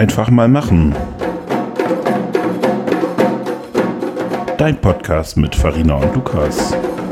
Einfach mal machen. Dein Podcast mit Farina und Lukas.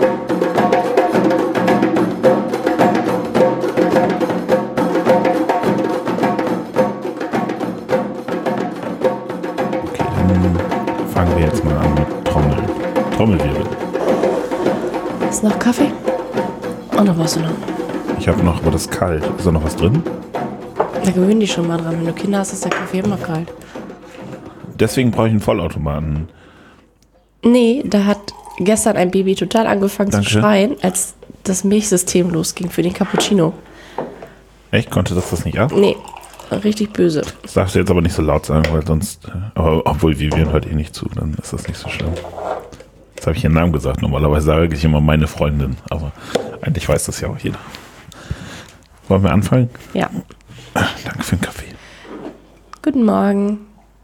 Okay, dann fangen wir jetzt mal an mit Trommelwirbel. Ist noch Kaffee? Oder brauchst du noch? Ich habe noch, aber das ist kalt. Ist da noch was drin? Da gewöhn dich schon mal dran. Wenn du Kinder hast, ist der Kaffee immer kalt. Deswegen brauche ich einen Vollautomaten. Nee, da hat gestern ein Baby total angefangen zu schreien, als das Milchsystem losging für den Cappuccino. Echt? Konnte das nicht ab? Nee, richtig böse. Das darfst du jetzt aber nicht so laut sagen, weil sonst, obwohl Vivian hört eh nicht zu, dann ist das nicht so schlimm. Jetzt habe ich ihren Namen gesagt. Normalerweise sage ich immer meine Freundin, aber eigentlich weiß das ja auch jeder. Wollen wir anfangen? Ja. Danke für den Kaffee. Guten Morgen.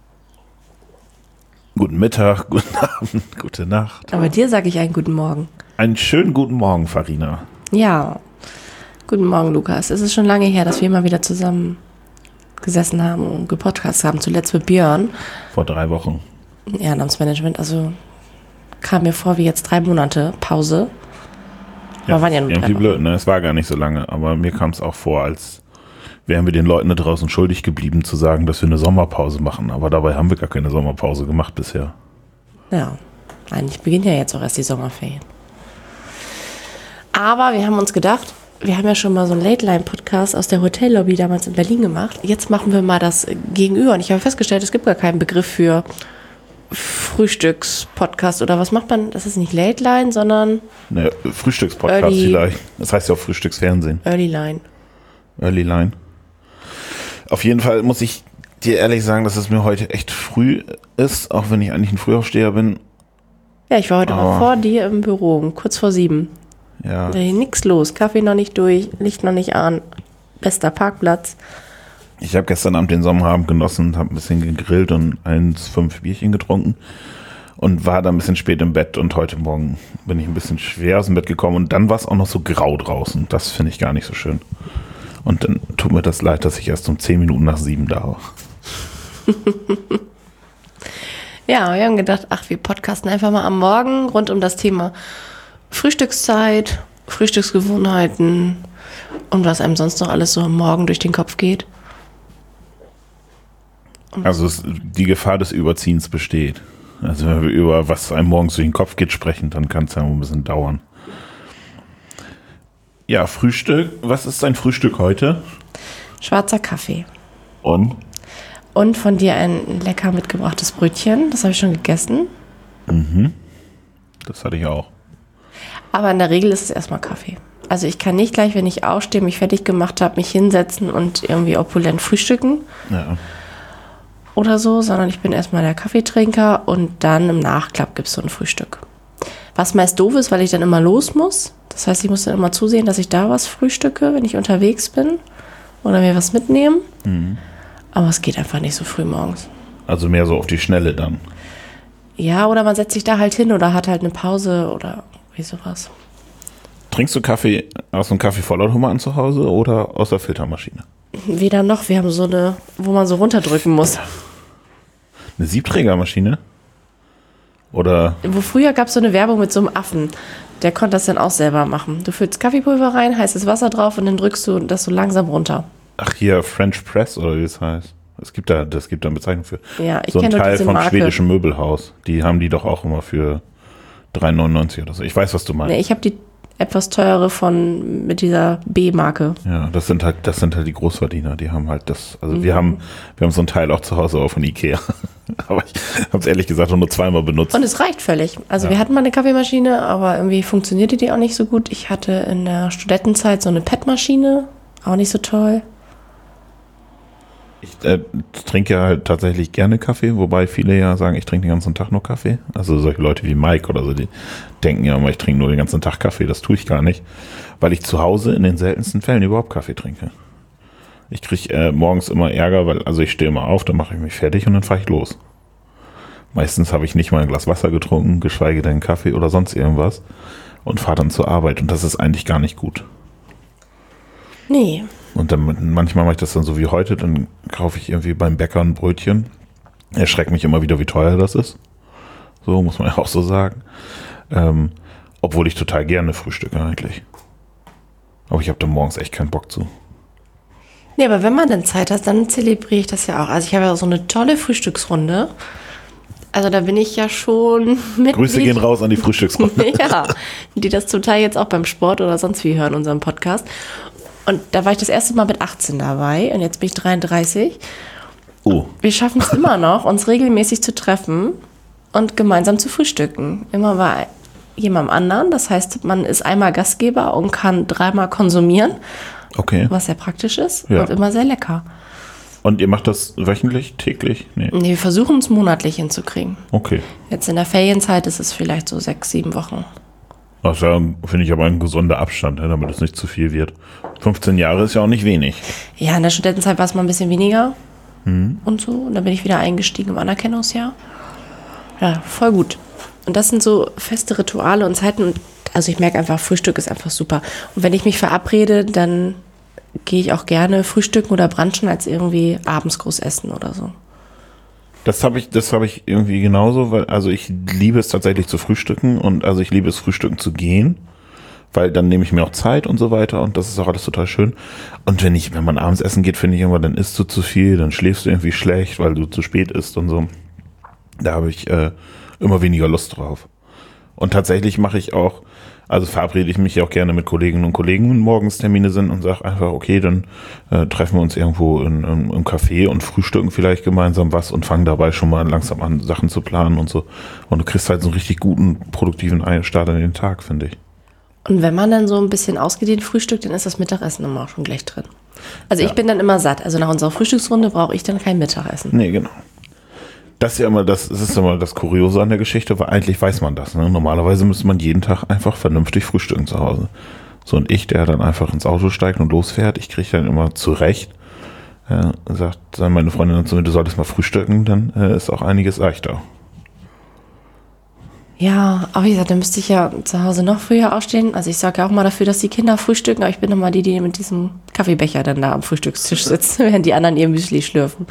Guten Mittag, guten Abend, gute Nacht. Aber dir sage ich einen guten Morgen. Einen schönen guten Morgen, Farina. Ja. Guten Morgen, Lukas. Es ist schon lange her, dass wir mal wieder zusammen gesessen haben und gepodcastet haben. Zuletzt mit Björn. Vor 3 Wochen. Ehrenamtsmanagement. Also kam mir vor wie jetzt 3 Monate Pause. Ja, aber waren ja nur irgendwie 3 Wochen. blöd, ne? Es war gar nicht so lange, aber mir kam es auch vor, als wären wir den Leuten da draußen schuldig geblieben, zu sagen, dass wir eine Sommerpause machen. Aber dabei haben wir gar keine Sommerpause gemacht bisher. Ja, eigentlich beginnt ja jetzt auch erst die Sommerferien. Aber wir haben uns gedacht, wir haben ja schon mal so einen Late-Line-Podcast aus der Hotellobby damals in Berlin gemacht. Jetzt machen wir mal das Gegenüber. Und ich habe festgestellt, es gibt gar keinen Begriff für Frühstückspodcast oder was macht man? Das ist nicht Late-Line, sondern Ne, Frühstückspodcast Early. vielleicht. Das heißt ja auch Frühstücksfernsehen. Early-Line. Early Line. Auf jeden Fall muss ich dir ehrlich sagen, dass es mir heute echt früh ist, auch wenn ich eigentlich ein Frühaufsteher bin. Ja, ich war heute Aber- mal vor dir im Büro, um kurz vor 7. Ja, Da ist nix los, Kaffee noch nicht durch, Licht noch nicht an, bester Parkplatz. ich habe gestern Abend den Sommerabend genossen, habe ein bisschen gegrillt und 5 Bierchen getrunken und war dann ein bisschen spät im Bett und heute Morgen bin ich ein bisschen schwer aus dem Bett gekommen und dann war es auch noch so grau draußen. Das finde ich gar nicht so schön. Und dann tut mir das leid, dass ich erst um 10 Minuten nach 7 da war. Ja, wir haben gedacht, wir podcasten einfach mal am Morgen rund um das Thema Frühstückszeit, Frühstücksgewohnheiten und was einem sonst noch alles so am Morgen durch den Kopf geht. Also die Gefahr des Überziehens besteht. Also wenn wir über was einem morgens durch den Kopf geht sprechen, dann kann es ja ein bisschen dauern. Ja, Frühstück. Was ist dein Frühstück heute? Schwarzer Kaffee. Und? Und von dir ein lecker mitgebrachtes Brötchen. Das habe ich schon gegessen. Das hatte ich auch. Aber in der Regel ist es erstmal Kaffee. Also ich kann nicht gleich, wenn ich aufstehe, mich fertig gemacht habe, mich hinsetzen und irgendwie opulent frühstücken Ja. oder so, sondern ich bin erstmal der Kaffeetrinker und dann im Nachklapp gibt es so ein Frühstück. Was meist doof ist, weil ich dann immer los muss. Das heißt, ich muss dann immer zusehen, dass ich da was frühstücke, wenn ich unterwegs bin oder mir was mitnehmen. Aber es geht einfach nicht so früh morgens. Also mehr so auf die Schnelle dann. Ja, oder man setzt sich da halt hin oder hat halt eine Pause oder wie sowas. Trinkst du Kaffee aus einem Kaffeevollautomaten zu Hause oder aus der Filtermaschine? Weder noch, wir haben so eine, wo man so runterdrücken muss. Eine Siebträgermaschine? Oder Wo früher gab es so eine Werbung mit so einem Affen. Der konnte das dann auch selber machen. Du füllst Kaffeepulver rein, heißes Wasser drauf und dann drückst du das so langsam runter. ach hier French Press oder wie das heißt. Das gibt da eine Bezeichnung für. Ja, ich so ein kenne nur Teil diese vom Marke. schwedischen Möbelhaus. Die haben die doch auch immer für 3,99 oder so. Ich weiß, was du meinst. Nee, ich habe die etwas teure mit dieser B-Marke. Ja, das sind halt die Großverdiener, die haben halt das, also wir haben so ein Teil auch zu Hause auch von Ikea. Aber ich habe es ehrlich gesagt nur 2-mal benutzt. Und es reicht völlig. Also Ja. wir hatten mal eine Kaffeemaschine, aber irgendwie funktionierte die auch nicht so gut. Ich hatte in der Studentenzeit so eine PET-Maschine, auch nicht so toll. Ich trinke ja halt tatsächlich gerne Kaffee, wobei viele ja sagen, ich trinke den ganzen Tag nur Kaffee. Also solche Leute wie Mike oder so, die denken ja immer, ich trinke nur den ganzen Tag Kaffee. Das tue ich gar nicht, weil ich zu Hause in den seltensten Fällen überhaupt Kaffee trinke. Ich kriege morgens immer Ärger, weil ich stehe immer auf, dann mache ich mich fertig und dann fahre ich los. Meistens habe ich nicht mal ein Glas Wasser getrunken, geschweige denn Kaffee oder sonst irgendwas und fahre dann zur Arbeit und das ist eigentlich gar nicht gut. Nee, Und dann manchmal mache ich das dann so wie heute, dann kaufe ich irgendwie beim Bäcker ein Brötchen. Erschreckt mich immer wieder, wie teuer das ist. So, muss man ja auch so sagen. Obwohl ich total gerne frühstücke eigentlich. Aber ich habe da morgens echt keinen Bock zu. Nee, aber wenn man dann Zeit hat, dann zelebriere ich das ja auch. Also ich habe ja so eine tolle Frühstücksrunde. Also da bin ich ja schon Mitglied. Grüße gehen raus an die Frühstücksrunde. Ja, die das zum Teil jetzt auch beim Sport oder sonst wie hören, unseren Podcast. Und da war ich das erste Mal mit 18 dabei und jetzt bin ich 33. Oh. Wir schaffen es immer noch, uns regelmäßig zu treffen und gemeinsam zu frühstücken. Immer bei jemandem anderen. Das heißt, man ist einmal Gastgeber und kann 3-mal konsumieren. Okay. Was sehr praktisch ist Ja. und immer sehr lecker. Und ihr macht das wöchentlich, täglich? Nee. Nee, wir versuchen es monatlich hinzukriegen. Okay. Jetzt in der Ferienzeit ist es vielleicht so 6-7 Wochen. Das finde ich aber ein gesunder Abstand, damit es nicht zu viel wird. 15 Jahre ist ja auch nicht wenig. Ja, in der Studentenzeit war es mal ein bisschen weniger und so. Und dann bin ich wieder eingestiegen im Anerkennungsjahr. Ja, voll gut. Und das sind so feste Rituale und Zeiten. Und also ich merke einfach, Frühstück ist einfach super. Und wenn ich mich verabrede, dann gehe ich auch gerne frühstücken oder brunchen, als irgendwie abends groß essen oder so. Das habe ich irgendwie genauso, weil, also ich liebe es tatsächlich zu frühstücken und also ich liebe es frühstücken zu gehen, weil dann nehme ich mir auch Zeit und so weiter und das ist auch alles total schön. Und wenn man abends essen geht, finde ich immer, dann isst du zu viel, dann schläfst du irgendwie schlecht, weil du zu spät isst und so. Da habe ich immer weniger Lust drauf. Und tatsächlich mache ich auch, also verabrede ich mich auch gerne mit Kolleginnen und Kollegen, wenn morgens Termine sind und sage einfach, okay, dann treffen wir uns irgendwo im Café und frühstücken vielleicht gemeinsam was und fangen dabei schon mal langsam an, Sachen zu planen und so. Und du kriegst halt so einen richtig guten, produktiven Start in den Tag, finde ich. Und wenn man dann so ein bisschen ausgedehnt frühstückt, dann ist das Mittagessen immer auch schon gleich drin. Also Ja. ich bin dann immer satt. Also nach unserer Frühstücksrunde brauche ich dann kein Mittagessen. Nee, genau. Das ist immer das Kuriose an der Geschichte, weil eigentlich weiß man das. Ne? Normalerweise müsste man jeden Tag einfach vernünftig frühstücken zu Hause. So, und ich, der dann einfach ins Auto steigt und losfährt, ich kriege dann immer zurecht, sagt meine Freundin dann zu mir, du solltest mal frühstücken, dann ist auch einiges leichter. Ja, aber wie gesagt, dann müsste ich ja zu Hause noch früher aufstehen. Also ich sorge ja auch mal dafür, dass die Kinder frühstücken, aber ich bin immer die mit diesem Kaffeebecher dann da am Frühstückstisch sitzen, während die anderen ihr Müsli schlürfen.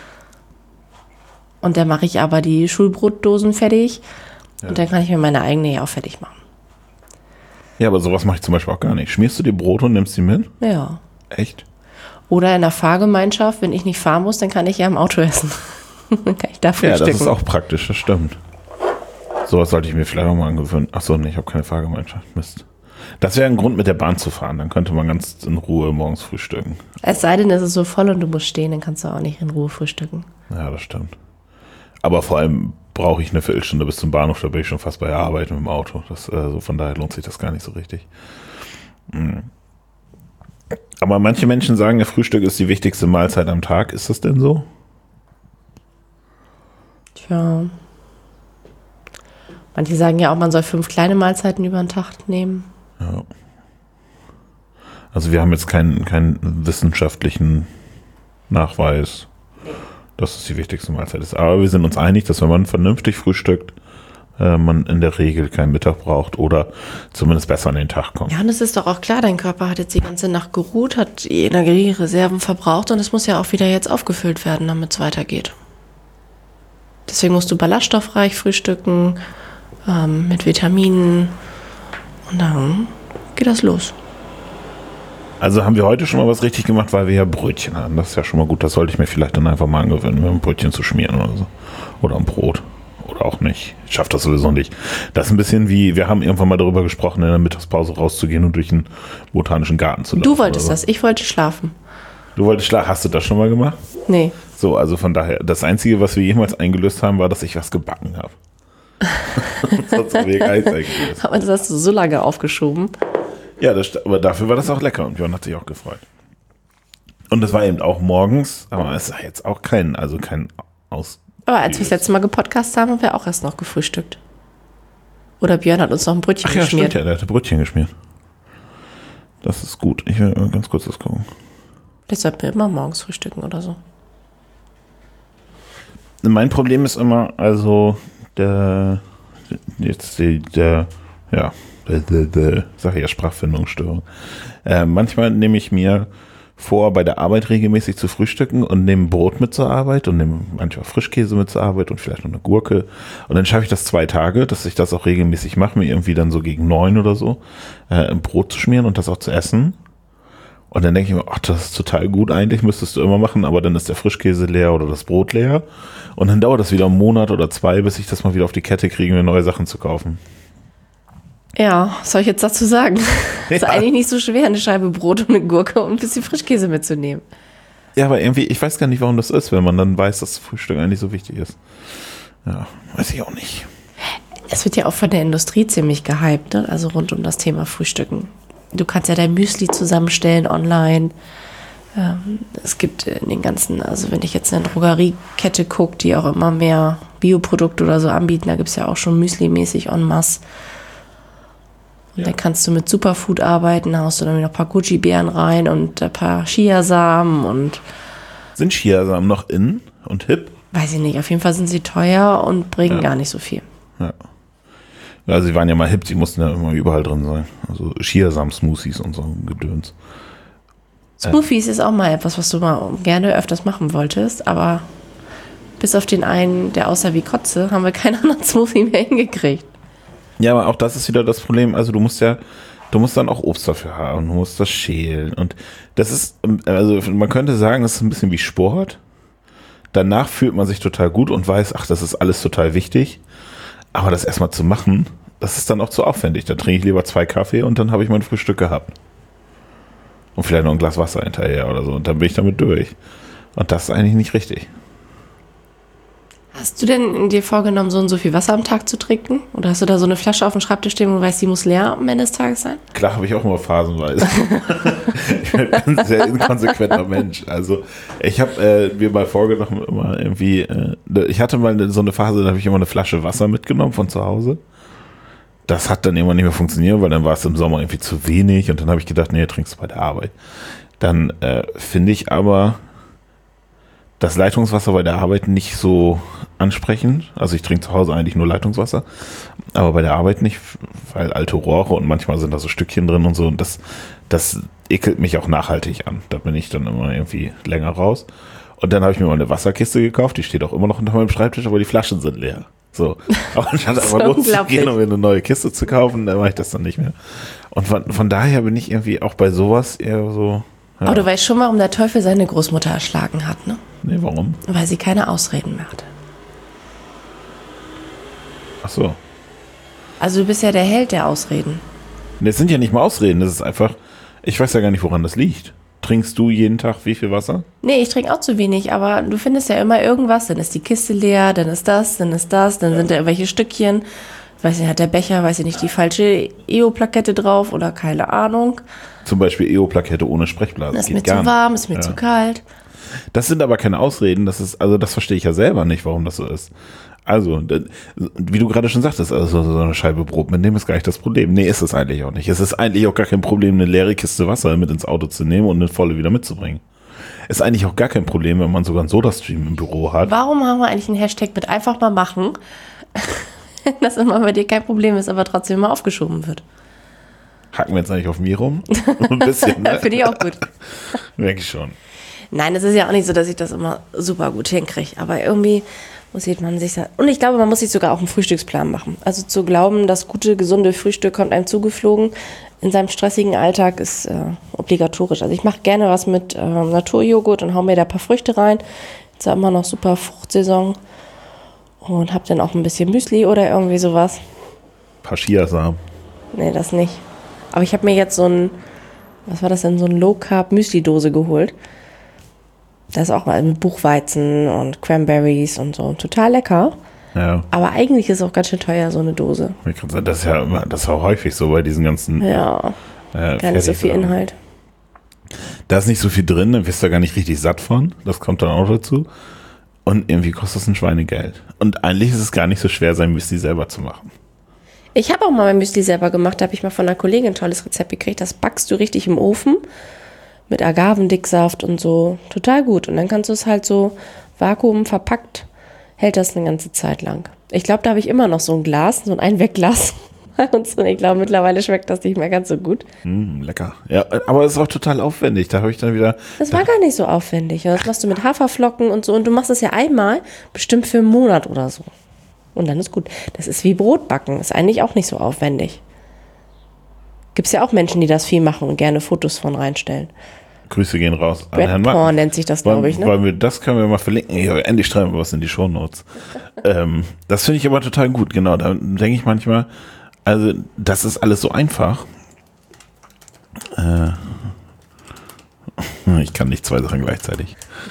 Und dann mache ich aber die Schulbrotdosen fertig und dann kann ich mir meine eigene ja auch fertig machen. Ja, aber sowas mache ich zum Beispiel auch gar nicht. Schmierst du dir Brot und nimmst sie mit? Ja. Echt? Oder in der Fahrgemeinschaft, wenn ich nicht fahren muss, dann kann ich ja im Auto essen. Dann kann ich da Ja, frühstücken. das ist auch praktisch, das stimmt. Sowas sollte ich mir vielleicht auch mal angewöhnen. Achso, nee, ich habe keine Fahrgemeinschaft. Mist. Das wäre ein Grund, mit der Bahn zu fahren. Dann könnte man ganz in Ruhe morgens frühstücken. Es sei denn, es ist so voll und du musst stehen, dann kannst du auch nicht in Ruhe frühstücken. Ja, das stimmt. Aber vor allem brauche ich eine Viertelstunde bis zum Bahnhof, da bin ich schon fast bei der Arbeit mit dem Auto. So von daher lohnt sich das gar nicht so richtig. Aber manche Menschen sagen, ja, Frühstück ist die wichtigste Mahlzeit am Tag. Ist das denn so? Tja. Manche sagen ja auch, man soll 5 kleine Mahlzeiten über den Tag nehmen. Ja. Also wir haben jetzt keinen wissenschaftlichen Nachweis, dass es die wichtigste Mahlzeit ist. Aber wir sind uns einig, dass wenn man vernünftig frühstückt, man in der Regel keinen Mittag braucht oder zumindest besser an den Tag kommt. Ja, und es ist doch auch klar, dein Körper hat jetzt die ganze Nacht geruht, hat die Energiereserven verbraucht und es muss ja auch wieder jetzt aufgefüllt werden, damit es weitergeht. Deswegen musst du ballaststoffreich frühstücken, mit Vitaminen und dann geht das los. Also haben wir heute schon mal was richtig gemacht, weil wir ja Brötchen haben. Das ist ja schon mal gut. Das sollte ich mir vielleicht dann einfach mal angewöhnen, mir ein Brötchen zu schmieren oder so. Oder ein Brot. Oder auch nicht. Ich schaffe das sowieso nicht. Das ist ein bisschen wie, wir haben irgendwann mal darüber gesprochen, in der Mittagspause rauszugehen und durch den botanischen Garten zu laufen. Du wolltest das, ich wollte schlafen. Du wolltest schlafen. Hast du das schon mal gemacht? Nee. So, also von daher, das Einzige, was wir jemals eingelöst haben, war, dass ich was gebacken habe. Sonst haben wir Eis eingelöst. Aber das hast du so lange aufgeschoben. Ja, aber dafür war das auch lecker und Björn hat sich auch gefreut. Und es war eben auch morgens, aber es ist jetzt auch kein Aus. Aber als wir das letzte Mal gepodcastet haben, haben wir auch erst noch gefrühstückt. Oder Björn hat uns noch ein Brötchen Ach ja, geschmiert. stimmt, ja, der hatte Brötchen geschmiert. Das ist gut. Ich will mal ganz kurz das gucken. Vielleicht sollten wir immer morgens frühstücken oder so. Mein Problem ist immer, also sag ich ja, Sprachfindungsstörung. Manchmal nehme ich mir vor, bei der Arbeit regelmäßig zu frühstücken und nehme Brot mit zur Arbeit und nehme manchmal Frischkäse mit zur Arbeit und vielleicht noch eine Gurke. Und dann schaffe ich das 2 Tage, dass ich das auch regelmäßig mache, mir irgendwie dann so gegen 9 oder so Brot zu schmieren und das auch zu essen. Und dann denke ich mir, ach, das ist total gut eigentlich, müsstest du immer machen, aber dann ist der Frischkäse leer oder das Brot leer. Und dann dauert das wieder 1 Monat oder 2, bis ich das mal wieder auf die Kette kriege, mir neue Sachen zu kaufen. Ja, was soll ich jetzt dazu sagen? Ist eigentlich nicht so schwer, eine Scheibe Brot und eine Gurke und ein bisschen Frischkäse mitzunehmen. Ja, aber irgendwie, ich weiß gar nicht, warum das ist, wenn man dann weiß, dass Frühstück eigentlich so wichtig ist. Ja, weiß ich auch nicht. Es wird ja auch von der Industrie ziemlich gehypt, ne? Also rund um das Thema Frühstücken. Du kannst ja dein Müsli zusammenstellen online. Es gibt in den ganzen, also wenn ich jetzt eine Drogeriekette gucke, die auch immer mehr Bioprodukte oder so anbieten, da gibt es ja auch schon Müsli-mäßig en masse. Und dann kannst du mit Superfood arbeiten, da haust du dann noch ein paar Goji-Beeren rein und ein paar Chiasamen und... Sind Chiasamen noch in und hip? Weiß ich nicht, auf jeden Fall sind sie teuer und bringen gar nicht so viel. Ja. Ja, sie waren ja mal hip, sie mussten ja immer überall drin sein. Also Chiasamen-Smoothies und so Gedöns. Smoothies ist auch mal etwas, was du mal gerne öfters machen wolltest, aber bis auf den einen, der aussah wie Kotze, haben wir keinen anderen Smoothie mehr hingekriegt. Ja, aber auch das ist wieder das Problem. Also du musst dann auch Obst dafür haben, du musst das schälen. Und das ist, also man könnte sagen, das ist ein bisschen wie Sport. Danach fühlt man sich total gut und weiß, ach, das ist alles total wichtig. Aber das erstmal zu machen, das ist dann auch zu aufwendig. Da trinke ich lieber 2 Kaffee und dann habe ich mein Frühstück gehabt. Und vielleicht noch ein Glas Wasser hinterher oder so. Und dann bin ich damit durch. Und das ist eigentlich nicht richtig. Hast du denn dir vorgenommen, so und so viel Wasser am Tag zu trinken? Oder hast du da so eine Flasche auf dem Schreibtisch stehen, wo du weißt, die muss leer am Ende des Tages sein? Klar, habe ich auch immer phasenweise. Ich bin ein sehr inkonsequenter Mensch. Also ich habe mir mal vorgenommen, immer irgendwie, ich hatte mal so eine Phase, da habe ich immer eine Flasche Wasser mitgenommen von zu Hause. Das hat dann immer nicht mehr funktioniert, weil dann war es im Sommer irgendwie zu wenig und dann habe ich gedacht, nee, trinkst du bei der Arbeit. Dann finde ich aber das Leitungswasser bei der Arbeit nicht so ansprechend. Also ich trinke zu Hause eigentlich nur Leitungswasser, aber bei der Arbeit nicht, weil alte Rohre und manchmal sind da so Stückchen drin und so. Und das ekelt mich auch nachhaltig an. Da bin ich dann immer irgendwie länger raus. Und dann habe ich mir mal eine Wasserkiste gekauft, die steht auch immer noch unter meinem Schreibtisch, aber die Flaschen sind leer. So. Aber anstatt einfach loszugehen, um mir eine neue Kiste zu kaufen, dann mache ich das dann nicht mehr. Und von daher bin ich irgendwie auch bei sowas eher so. Ja. Aber du weißt schon, warum der Teufel seine Großmutter erschlagen hat, ne? Nee, warum? Weil sie keine Ausreden mehr hatte. Ach so. Also du bist ja der Held der Ausreden. Das sind ja nicht mal Ausreden, das ist einfach, ich weiß ja gar nicht, woran das liegt. Trinkst du jeden Tag wie viel Wasser? Nee, ich trinke auch zu wenig, aber du findest ja immer irgendwas. Dann ist die Kiste leer, dann ist das, dann sind da irgendwelche Stückchen. Weiß nicht, hat der Becher, weiß ich nicht, die falsche EO-Plakette drauf oder keine Ahnung. Zum Beispiel EO-Plakette ohne Sprechblase. Das ist mir zu warm, ist mir zu kalt. Das sind aber keine Ausreden, das verstehe ich ja selber nicht, warum das so ist. Also, wie du gerade schon sagtest, also so eine Scheibe Brot mitnehmen ist gar nicht das Problem. Nee, ist es eigentlich auch nicht. Es ist eigentlich auch gar kein Problem, eine leere Kiste Wasser mit ins Auto zu nehmen und eine volle wieder mitzubringen. Ist eigentlich auch gar kein Problem, wenn man sogar einen Sodastream im Büro hat. Warum haben wir eigentlich einen Hashtag mit einfach mal machen, dass immer bei dir kein Problem ist, aber trotzdem immer aufgeschoben wird? Hacken wir jetzt eigentlich auf mir rum? Ein bisschen, ne? Finde ich auch gut. Merke ich schon. Nein, es ist ja auch nicht so, dass ich das immer super gut hinkriege, aber irgendwie muss man sich und ich glaube, man muss sich sogar auch einen Frühstücksplan machen. Also zu glauben, das gute, gesunde Frühstück kommt einem zugeflogen in seinem stressigen Alltag ist obligatorisch. Also ich mache gerne was mit Naturjoghurt und hau mir da ein paar Früchte rein. Jetzt ist ja immer noch super Fruchtsaison und habe dann auch ein bisschen Müsli oder irgendwie sowas. Ein paar Chiasamen. Nee, das nicht. Aber ich habe mir jetzt so ein Low-Carb-Müsli-Dose geholt. Das ist auch mal mit Buchweizen und Cranberries und so. Total lecker. Ja. Aber eigentlich ist es auch ganz schön teuer, so eine Dose. Das ist auch häufig so bei diesen ganzen. Ja. Gar nicht so viel Inhalt. Da ist nicht so viel drin, dann wirst du gar nicht richtig satt von. Das kommt dann auch dazu. Und irgendwie kostet es ein Schweinegeld. Und eigentlich ist es gar nicht so schwer, sein Müsli selber zu machen. Ich habe auch mal mein Müsli selber gemacht. Da habe ich mal von einer Kollegin ein tolles Rezept gekriegt. Das backst du richtig im Ofen. Mit Agavendicksaft und so. Total gut. Und dann kannst du es halt so Vakuum verpackt, hält das eine ganze Zeit lang. Ich glaube, da habe ich immer noch so ein Glas, so ein Einwegglas. bei uns. Und ich glaube, mittlerweile schmeckt das nicht mehr ganz so gut. Lecker. Ja, aber es ist auch total aufwendig. Da habe ich dann wieder. Das war gar nicht so aufwendig. Und das machst du mit Haferflocken und so. Und du machst es ja einmal, bestimmt für einen Monat oder so. Und dann ist gut. Das ist wie Brotbacken. Ist eigentlich auch nicht so aufwendig. Gibt es ja auch Menschen, die das viel machen und gerne Fotos von reinstellen. Grüße gehen raus an Bread Herrn Porn nennt sich das, glaube ich, ne? Weil das können wir mal verlinken. Ja, endlich schreiben wir was in die Shownotes. Das finde ich aber total gut, genau. Da denke ich manchmal, also das ist alles so einfach. Ich kann nicht zwei Sachen gleichzeitig.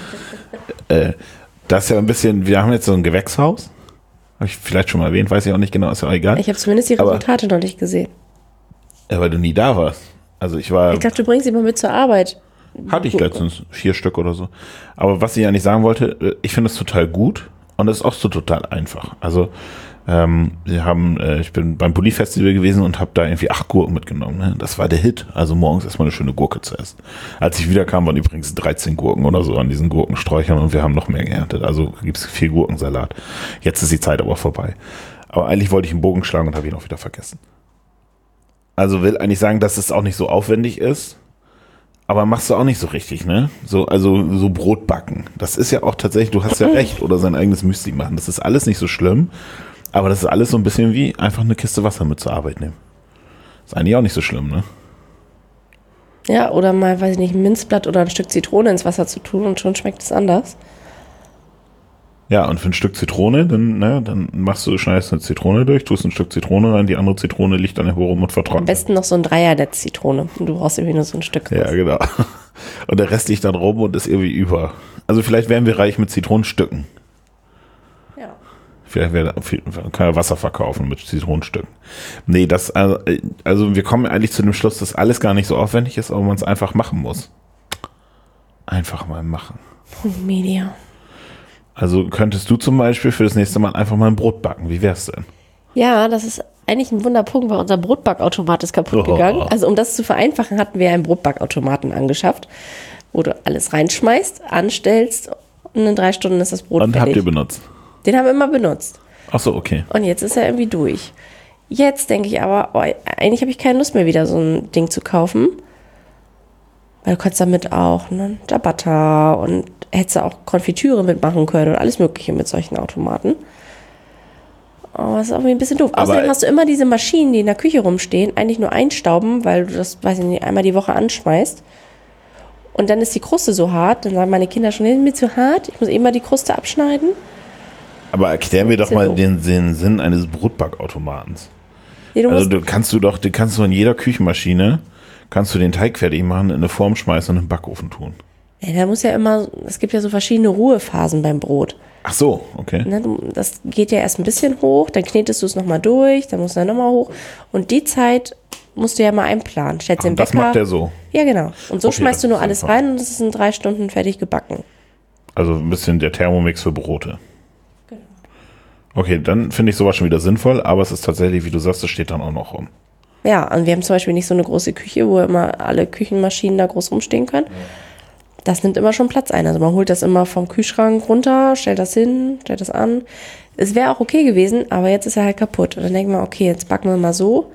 Das ist ja ein bisschen, wir haben jetzt so ein Gewächshaus. Habe ich vielleicht schon mal erwähnt, weiß ich auch nicht genau, ist ja auch egal. Ich habe zumindest die Resultate noch nicht gesehen. Ja, weil du nie da warst. Also ich war. Ich dachte, du bringst sie mal mit zur Arbeit. Hatte ich letztens 4 Stück oder so. Aber was ich ja nicht sagen wollte, ich finde es total gut und es ist auch so total einfach. Also ich bin beim Bulli-Festival gewesen und habe da irgendwie 8 Gurken mitgenommen. Ne? Das war der Hit. Also morgens erstmal eine schöne Gurke zu essen. Als ich wiederkam, waren übrigens 13 Gurken oder so an diesen Gurkensträuchern und wir haben noch mehr geerntet. Also gibt es 4 Gurkensalat. Jetzt ist die Zeit aber vorbei. Aber eigentlich wollte ich einen Bogen schlagen und habe ihn auch wieder vergessen. Also will eigentlich sagen, dass es auch nicht so aufwendig ist. Aber machst du auch nicht so richtig, ne? Also so Brot backen. Das ist ja auch tatsächlich, du hast ja recht, oder sein eigenes Müsli machen. Das ist alles nicht so schlimm, aber das ist alles so ein bisschen wie einfach eine Kiste Wasser mit zur Arbeit nehmen. Ist eigentlich auch nicht so schlimm, ne? Ja, oder mal, weiß ich nicht, ein Minzblatt oder ein Stück Zitrone ins Wasser zu tun und schon schmeckt es anders. Ja, und für ein Stück Zitrone, dann schneidest du eine Zitrone durch, tust ein Stück Zitrone rein, die andere Zitrone liegt dann herum und vertrocknet. Am besten noch so ein Dreiernetz Zitrone. Und du brauchst irgendwie nur so ein Stück. Ja, genau. Und der Rest liegt dann rum und ist irgendwie über. Also vielleicht wären wir reich mit Zitronenstücken. Ja. Vielleicht kann er Wasser verkaufen mit Zitronenstücken. Nee, also wir kommen eigentlich zu dem Schluss, dass alles gar nicht so aufwendig ist, aber man es einfach machen muss. Einfach mal machen. Media. Also könntest du zum Beispiel für das nächste Mal einfach mal ein Brot backen. Wie wär's denn? Ja, das ist eigentlich ein Wunderpunkt, weil unser Brotbackautomat ist kaputt gegangen. Also um das zu vereinfachen, hatten wir einen Brotbackautomaten angeschafft, wo du alles reinschmeißt, anstellst und in 3 Stunden ist das Brot fertig. Und habt ihr benutzt? Den haben wir immer benutzt. Ach so, okay. Und jetzt ist er irgendwie durch. Jetzt denke ich aber, eigentlich habe ich keine Lust mehr, wieder so ein Ding zu kaufen. Weil du kannst damit auch Ciabatta und hättest du auch Konfitüre mitmachen können und alles Mögliche mit solchen Automaten. Aber das ist irgendwie ein bisschen doof. Außerdem hast du immer diese Maschinen, die in der Küche rumstehen, eigentlich nur einstauben, weil du das, weiß ich nicht, einmal die Woche anschmeißt. Und dann ist die Kruste so hart, dann sagen meine Kinder schon, ist mir zu hart, ich muss eben mal die Kruste abschneiden. Aber erklär mir doch mal den Sinn eines Brotbackautomatens. Nee, also du kannst in jeder Küchenmaschine kannst du den Teig fertig machen, in eine Form schmeißen und in den Backofen tun. Ja, da muss ja immer, es gibt ja so verschiedene Ruhephasen beim Brot. Ach so, okay. Das geht ja erst ein bisschen hoch, dann knetest du es nochmal durch, dann musst du dann nochmal hoch. Und die Zeit musst du ja mal einplanen. Stellst den das Bäcker. macht der so? Ja, genau. Und so schmeißt du nur alles rein und es ist in 3 Stunden fertig gebacken. Also ein bisschen der Thermomix für Brote. Genau. Okay, dann finde ich sowas schon wieder sinnvoll, aber es ist tatsächlich, wie du sagst, es steht dann auch noch rum. Ja, und wir haben zum Beispiel nicht so eine große Küche, wo immer alle Küchenmaschinen da groß rumstehen können. Das nimmt immer schon Platz ein. Also man holt das immer vom Kühlschrank runter, stellt das hin, stellt das an. Es wäre auch okay gewesen, aber jetzt ist er halt kaputt. Und dann denken wir, okay, jetzt backen wir mal so.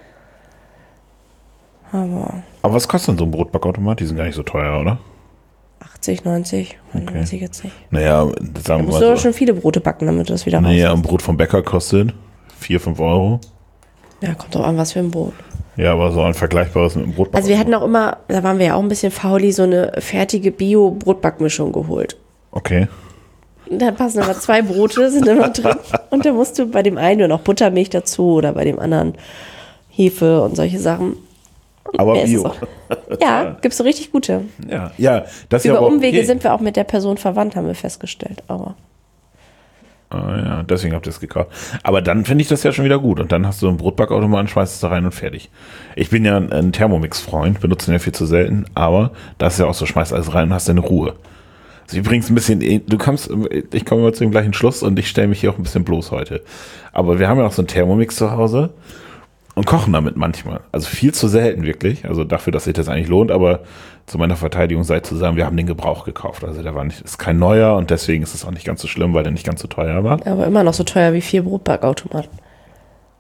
Aber was kostet denn so ein Brotbackautomat? Die sind gar nicht so teuer, oder? 80, 90, okay. weiß ich jetzt nicht. Naja, sagen wir mal musst du doch schon viele Brote backen, damit du das wieder raus. Naja, ein Brot vom Bäcker kostet 4, 5 Euro. Ja, kommt drauf an, was für ein Brot. Ja, aber so ein vergleichbares mit dem Brotback. Also wir hatten auch immer, da waren wir ja auch ein bisschen fauli, so eine fertige Bio-Brotbackmischung geholt. Okay. Da passen immer 2 Brote, sind immer drin. Und da musst du bei dem einen nur noch Buttermilch dazu oder bei dem anderen Hefe und solche Sachen. Aber Bio. Ja, gibt's so richtig gute. Ja, das ist ja Über Umwege sind wir auch mit der Person verwandt, haben wir festgestellt. Aber ja, deswegen habt ihr es gekauft. Aber dann finde ich das ja schon wieder gut. Und dann hast du einen Brotbackautomaten, schmeißt es da rein und fertig. Ich bin ja ein Thermomix-Freund, benutze den ja viel zu selten, aber das ist ja auch so, schmeißt alles rein und hast deine Ruhe. Also übrigens ein bisschen, ich komme immer zu dem gleichen Schluss und ich stelle mich hier auch ein bisschen bloß heute. Aber wir haben ja auch so einen Thermomix zu Hause und kochen damit manchmal. Also viel zu selten wirklich. Also dafür, dass sich das eigentlich lohnt, aber zu meiner Verteidigung sei zu sagen, wir haben den Gebrauch gekauft. Also der ist kein neuer und deswegen ist es auch nicht ganz so schlimm, weil der nicht ganz so teuer war. Aber immer noch so teuer wie 4 Brotbackautomaten.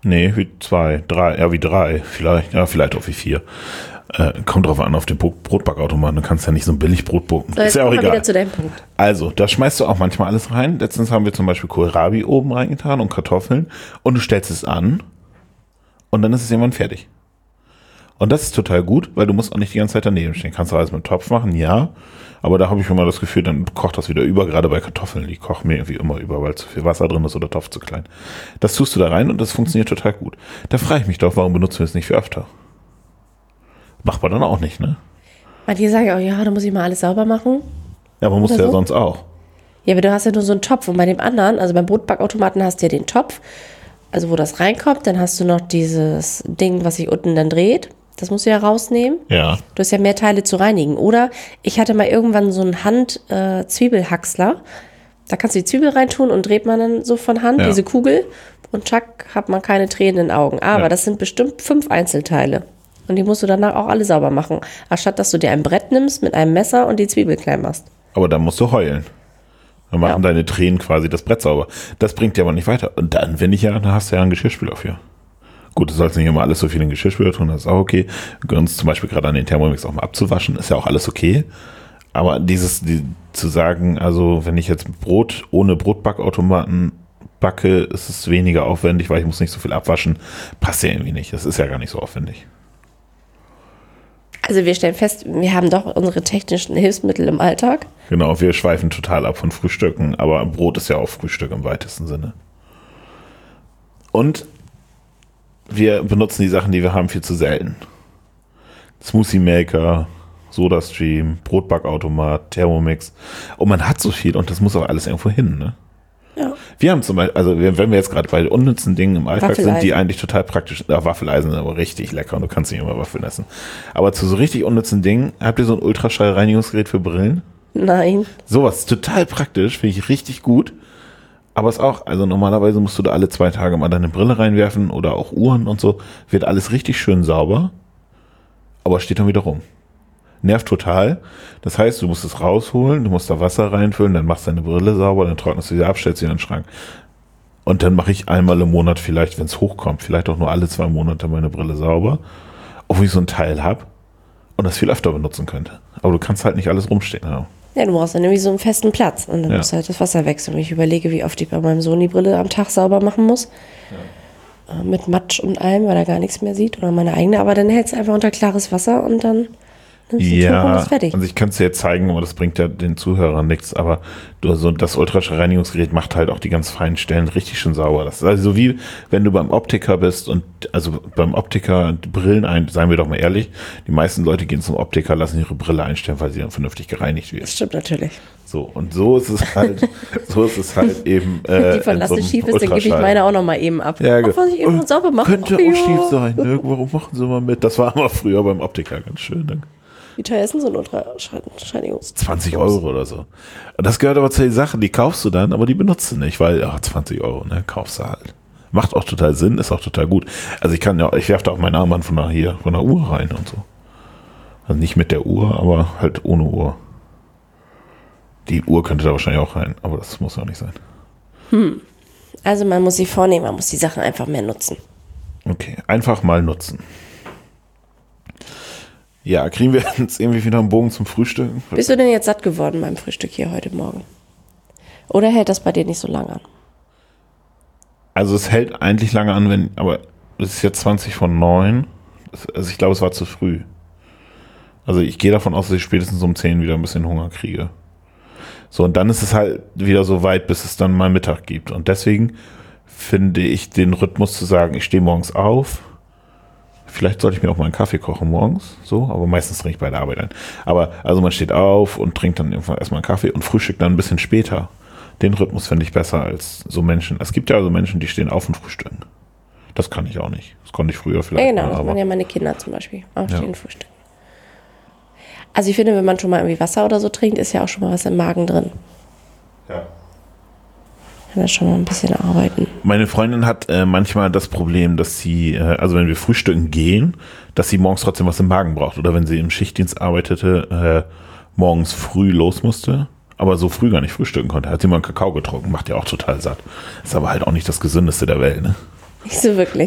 Nee, wie 2, 3, ja wie 3, vielleicht auch wie 4. Kommt drauf an, auf den Brotbackautomaten. Du kannst ja nicht so ein Billigbrot backen. So, Ist ja auch egal. Wieder zu deinem Punkt. Also, da schmeißt du auch manchmal alles rein. Letztens haben wir zum Beispiel Kohlrabi oben reingetan und Kartoffeln und du stellst es an und dann ist es irgendwann fertig. Und das ist total gut, weil du musst auch nicht die ganze Zeit daneben stehen. Kannst du alles mit dem Topf machen, ja. Aber da habe ich immer das Gefühl, dann kocht das wieder über, gerade bei Kartoffeln. Die kochen mir irgendwie immer über, weil zu viel Wasser drin ist oder der Topf zu klein. Das tust du da rein und das funktioniert total gut. Da frage ich mich doch, warum benutzen wir es nicht für öfter? Macht man dann auch nicht, ne? Manche sagen auch, ja, da muss ich mal alles sauber machen. Ja, aber musst du Oder ja so? sonst auch. Ja, aber du hast ja nur so einen Topf und bei dem anderen, also beim Brotbackautomaten hast du ja den Topf, also wo das reinkommt, dann hast du noch dieses Ding, was sich unten dann dreht. Das musst du ja rausnehmen. Ja. Du hast ja mehr Teile zu reinigen. Oder ich hatte mal irgendwann so einen Hand-Zwiebelhacksler. Da kannst du die Zwiebel reintun und dreht man dann so von Hand, Ja. diese Kugel. Und zack, hat man keine Tränen in den Augen. Aber Ja. das sind bestimmt 5 Einzelteile. Und die musst du danach auch alle sauber machen. Anstatt, dass du dir ein Brett nimmst mit einem Messer und die Zwiebel klein machst. Aber dann musst du heulen. Dann machen deine Tränen quasi das Brett sauber. Das bringt dir aber nicht weiter. Und dann, dann hast du ja einen Geschirrspüler für. Gut, du sollst nicht immer alles so viel in den Geschirrspüler tun, das ist auch okay. Wir können uns zum Beispiel gerade an den Thermomix auch mal abzuwaschen, ist ja auch alles okay. Aber zu sagen, also wenn ich jetzt Brot ohne Brotbackautomaten backe, ist es weniger aufwendig, weil ich muss nicht so viel abwaschen, passt ja irgendwie nicht. Das ist ja gar nicht so aufwendig. Also wir stellen fest, wir haben doch unsere technischen Hilfsmittel im Alltag. Genau, wir schweifen total ab von Frühstücken, aber Brot ist ja auch Frühstück im weitesten Sinne. Und wir benutzen die Sachen, die wir haben, viel zu selten. Smoothie Maker, SodaStream, Brotbackautomat, Thermomix. Und man hat so viel und das muss auch alles irgendwo hin, ne? Ja. Wir haben zum Beispiel, also wenn wir jetzt gerade bei unnützen Dingen im Alltag sind, die Waffeleisen. eigentlich total praktisch, Waffeleisen sind aber richtig lecker und du kannst nicht immer Waffeln essen. Aber zu so richtig unnützen Dingen, habt ihr so ein Ultraschallreinigungsgerät für Brillen? Nein. Sowas ist total praktisch, finde ich richtig gut. Aber es auch, also normalerweise musst du da alle 2 Tage mal deine Brille reinwerfen oder auch Uhren und so. Wird alles richtig schön sauber, aber steht dann wieder rum. Nervt total. Das heißt, du musst es rausholen, du musst da Wasser reinfüllen, dann machst du deine Brille sauber, dann trocknest du sie ab, stellst sie in den Schrank. Und dann mache ich einmal im Monat vielleicht, wenn es hochkommt, vielleicht auch nur alle 2 Monate meine Brille sauber, obwohl ich so ein Teil habe und das viel öfter benutzen könnte. Aber du kannst halt nicht alles rumstehen haben. Ja, du brauchst dann nämlich so einen festen Platz und dann musst du halt das Wasser wechseln. Wenn ich überlege, wie oft ich bei meinem Sohn die Brille am Tag sauber machen muss, mit Matsch und allem, weil er gar nichts mehr sieht, oder meine eigene, aber dann hältst du einfach unter klares Wasser und dann nimmst du die Tuch und ist fertig. Also ich kann es dir jetzt zeigen, aber das bringt ja den Zuhörern nichts, aber das Ultraschallreinigungsgerät macht halt auch die ganz feinen Stellen richtig schön sauber. Das ist also so wie, wenn du beim Optiker bist und, also beim Optiker Brillen seien wir doch mal ehrlich, die meisten Leute gehen zum Optiker, lassen ihre Brille einstellen, weil sie dann vernünftig gereinigt wird. Das stimmt natürlich. So, und so ist es halt, eben. Die von Lasse schief ist, dann gebe ich meine auch noch mal eben ab. Ja, Auch was ich eben sauber mache. könnte auch schief sein, ne? Warum machen sie mal mit? Das war aber früher beim Optiker ganz schön. Danke. Wie teuer ist denn so ein Ultraschallreinigungs? 20 Euro oder so. Und das gehört aber zu den Sachen, die kaufst du dann, aber die benutzt du nicht, weil, 20 Euro, ne, kaufst du halt. Macht auch total Sinn, ist auch total gut. Also ich werfe da auch meinen Armband von der Uhr rein und so. Also nicht mit der Uhr, aber halt ohne Uhr. Die Uhr könnte da wahrscheinlich auch rein, aber das muss auch nicht sein. Also man muss sich vornehmen, man muss die Sachen einfach mehr nutzen. Okay, einfach mal nutzen. Ja, kriegen wir jetzt irgendwie wieder einen Bogen zum Frühstück? Bist du denn jetzt satt geworden beim Frühstück hier heute Morgen? Oder hält das bei dir nicht so lange an? Also es hält eigentlich lange an, aber es ist jetzt 20 von 9. Also ich glaube, es war zu früh. Also ich gehe davon aus, dass ich spätestens um 10 wieder ein bisschen Hunger kriege. So, und dann ist es halt wieder so weit, bis es dann mal Mittag gibt. Und deswegen finde ich den Rhythmus zu sagen, ich stehe morgens auf. Vielleicht sollte ich mir auch mal einen Kaffee kochen morgens, so, aber meistens trinke ich bei der Arbeit ein. Aber also man steht auf und trinkt dann irgendwann erstmal einen Kaffee und frühstückt dann ein bisschen später. Den Rhythmus finde ich besser als so Menschen. Es gibt ja also Menschen, die stehen auf und frühstücken. Das kann ich auch nicht. Das konnte ich früher vielleicht. Ja, genau, mal, das aber machen ja meine Kinder zum Beispiel. Aufstehen, frühstücken. Also ich finde, wenn man schon mal irgendwie Wasser oder so trinkt, ist ja auch schon mal was im Magen drin. ja. Kann das schon mal ein bisschen arbeiten. Meine Freundin hat manchmal das Problem, dass sie, also wenn wir frühstücken gehen, dass sie morgens trotzdem was im Magen braucht. Oder wenn sie im Schichtdienst arbeitete, morgens früh los musste, aber so früh gar nicht frühstücken konnte. Hat sie mal einen Kakao getrunken, macht ja auch total satt. Ist aber halt auch nicht das Gesündeste der Welt, ne? Nicht so wirklich.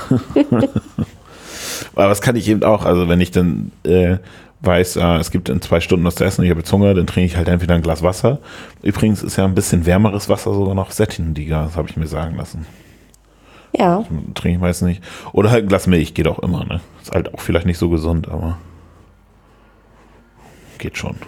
Aber das kann ich eben auch. Also wenn ich dann weiß, es gibt in 2 Stunden was zu essen und ich habe jetzt Hunger, dann trinke ich halt entweder ein Glas Wasser. Übrigens ist ja ein bisschen wärmeres Wasser sogar noch sättigender, das habe ich mir sagen lassen. Ja. Trinke ich meistens nicht. Oder halt ein Glas Milch, geht auch immer. Ne? Ist halt auch vielleicht nicht so gesund, aber geht schon.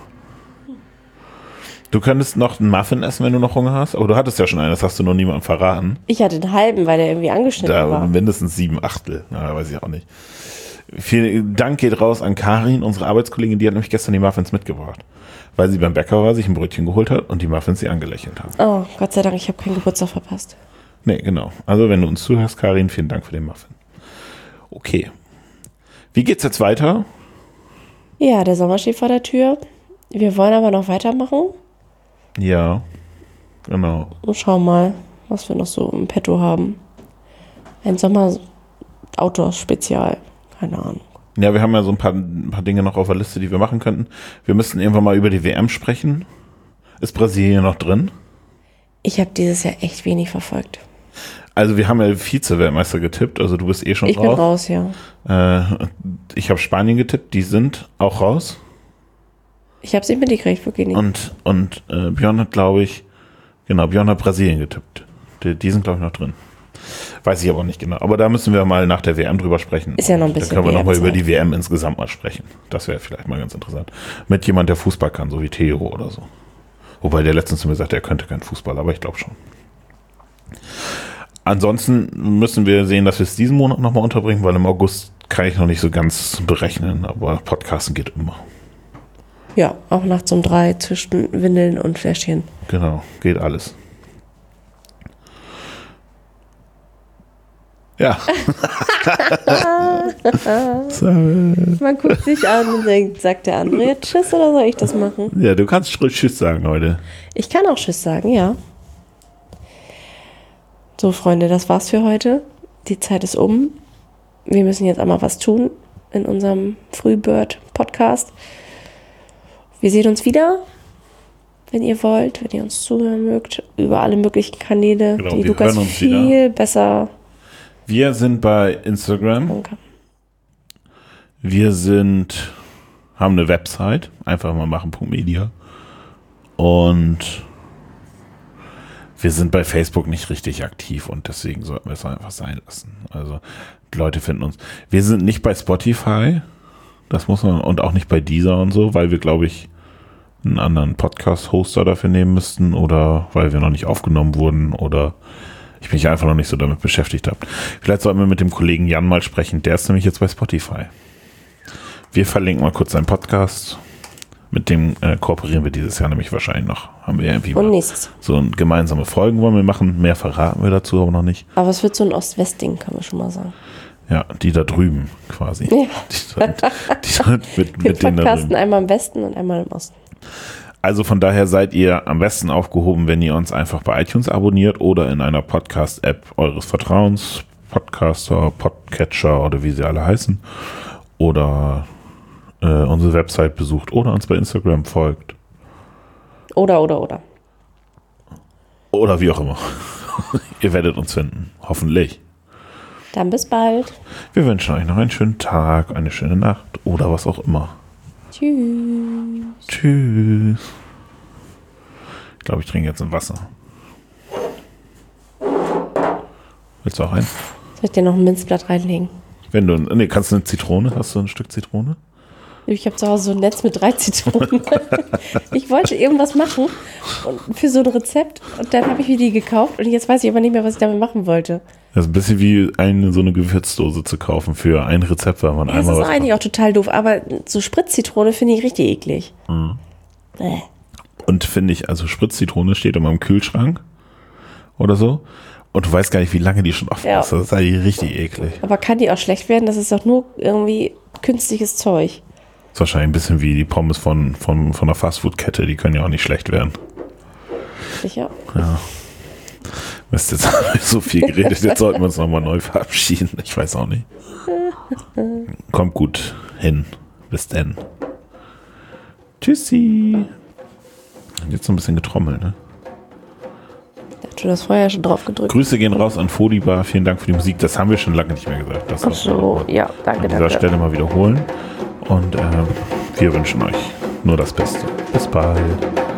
Du könntest noch einen Muffin essen, wenn du noch Hunger hast. Aber du hattest ja schon einen, das hast du noch niemandem verraten. Ich hatte einen halben, weil der irgendwie angeschnitten war. Mindestens 7/8. Na, weiß ich auch nicht. Vielen Dank geht raus an Karin, unsere Arbeitskollegin, die hat nämlich gestern die Muffins mitgebracht. Weil sie beim Bäcker war, sich ein Brötchen geholt hat und die Muffins sie angelächelt haben. Oh, Gott sei Dank, ich habe keinen Geburtstag verpasst. Nee, genau. Also wenn du uns zuhörst, Karin, vielen Dank für den Muffin. Okay. Wie geht's jetzt weiter? Ja, der Sommer steht vor der Tür. Wir wollen aber noch weitermachen. Ja, genau. Und schauen mal, was wir noch so im Petto haben. Ein Sommer-Outdoor-Spezial. Keine Ahnung. Ja, wir haben ja so ein paar Dinge noch auf der Liste, die wir machen könnten. Wir müssten irgendwann mal über die WM sprechen. Ist Brasilien noch drin? Ich habe dieses Jahr echt wenig verfolgt. Also wir haben ja Vize-Weltmeister getippt, also du bist eh schon raus. Ich bin raus, ja. Ich habe Spanien getippt, die sind auch raus. Ich habe es nicht mitgekriegt, wirklich nicht. Und Björn hat, glaube ich, Björn hat Brasilien getippt. Die sind, glaube ich, noch drin. Weiß ich aber nicht genau. Aber da müssen wir mal nach der WM drüber sprechen. Ist ja noch ein bisschen. Da können wir nochmal über die WM insgesamt mal sprechen. Das wäre vielleicht mal ganz interessant. Mit jemand, der Fußball kann, so wie Theo oder so. Wobei der letztens zu mir sagte, er könnte kein Fußball, aber ich glaube schon. Ansonsten müssen wir sehen, dass wir es diesen Monat nochmal unterbringen, weil im August kann ich noch nicht so ganz berechnen, aber Podcasten geht immer. Ja, auch nachts um 3 zwischen Windeln und Fläschchen. Genau, geht alles. Ja. Man guckt sich an und denkt, sagt der andere jetzt Tschüss oder soll ich das machen? Ja, du kannst Tschüss sagen heute. Ich kann auch Tschüss sagen, ja. So, Freunde, das war's für heute. Die Zeit ist um. Wir müssen jetzt einmal was tun in unserem Frühbird-Podcast. Wir sehen uns wieder, wenn ihr wollt, wenn ihr uns zuhören mögt, über alle möglichen Kanäle, genau, die Lukas viel besser. Wir sind bei Instagram. Danke. Wir haben eine Website, einfach mal machen.media. Und wir sind bei Facebook nicht richtig aktiv und deswegen sollten wir es einfach sein lassen. Also die Leute finden uns. Wir sind nicht bei Spotify, das muss man, und auch nicht bei Deezer und so, weil wir, glaube ich, einen anderen Podcast-Hoster dafür nehmen müssten oder weil wir noch nicht aufgenommen wurden oder ich mich einfach noch nicht so damit beschäftigt habe. Vielleicht sollten wir mit dem Kollegen Jan mal sprechen, der ist nämlich jetzt bei Spotify. Wir verlinken mal kurz seinen Podcast. Mit dem kooperieren wir dieses Jahr nämlich wahrscheinlich noch. Haben wir irgendwie und mal nächstes. so gemeinsame Folgen wollen wir machen. Mehr verraten wir dazu aber noch nicht. Aber es wird so ein Ost-West-Ding, kann man schon mal sagen. Ja, die da drüben quasi. Ja. Die mit Wir denen da podcasten drüben. einmal im Westen und einmal im Osten. Also von daher seid ihr am besten aufgehoben, wenn ihr uns einfach bei iTunes abonniert oder in einer Podcast-App eures Vertrauens, Podcaster, Podcatcher oder wie sie alle heißen, oder unsere Website besucht oder uns bei Instagram folgt. Oder. Oder wie auch immer. Ihr werdet uns finden. Hoffentlich. Dann bis bald. Wir wünschen euch noch einen schönen Tag, eine schöne Nacht oder was auch immer. Tschüss. Tschüss. Ich glaube, ich trinke jetzt ein Wasser. Willst du auch eins? Soll ich dir noch ein Minzblatt reinlegen? Kannst du eine Zitrone? Hast du ein Stück Zitrone? Ich habe zu Hause so ein Netz mit 3 Zitronen. Ich wollte irgendwas machen für so ein Rezept und dann habe ich mir die gekauft und jetzt weiß ich aber nicht mehr, was ich damit machen wollte. Das ist ein bisschen wie so eine Gewürzdose zu kaufen für ein Rezept, weil man Das einmal ist was eigentlich auch total doof, aber so Spritzitrone finde ich richtig eklig. Und finde ich, also Spritzitrone steht immer im Kühlschrank oder so und du weißt gar nicht, wie lange die schon offen ist. Das ist eigentlich richtig eklig. Aber kann die auch schlecht werden? Das ist doch nur irgendwie künstliches Zeug. Das ist wahrscheinlich ein bisschen wie die Pommes von einer Fastfood-Kette, die können ja auch nicht schlecht werden. Sicher? Ja. Mist, jetzt haben wir so viel geredet, jetzt sollten wir uns nochmal neu verabschieden. Ich weiß auch nicht. Kommt gut hin. Bis dann. Tschüssi. Und jetzt so ein bisschen getrommelt, ne? Du hast vorher schon drauf gedrückt. Grüße gehen raus an Folibar. Vielen Dank für die Musik. Das haben wir schon lange nicht mehr gesagt. Das Ach so, ja, danke, an dieser Stelle mal wiederholen. Und wir wünschen euch nur das Beste. Bis bald.